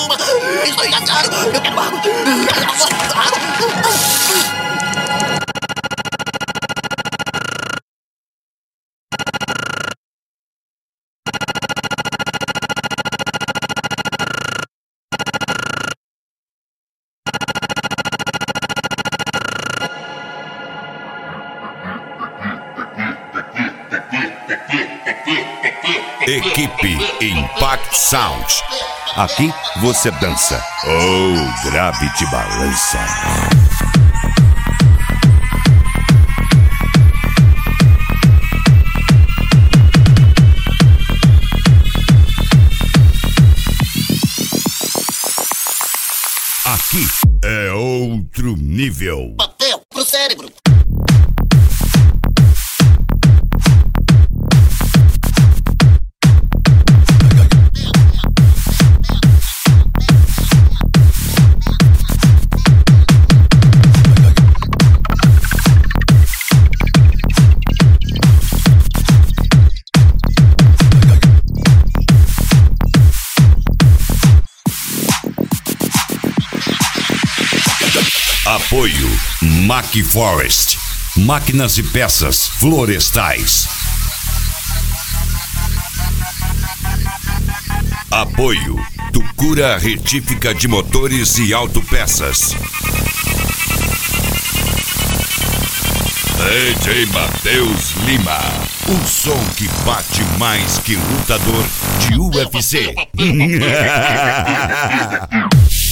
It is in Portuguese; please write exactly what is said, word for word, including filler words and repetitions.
uma. Estou engasgado. Eu quero água. Equipe Impact Sound. Aqui você dança. Oh, Gravity balança. Aqui é outro nível. Papel pro cérebro. Apoio Mac Forest, máquinas e peças florestais. Apoio Tucura Retífica de Motores e Autopeças. D J Matheus Lima, o som que bate mais que lutador de U F C.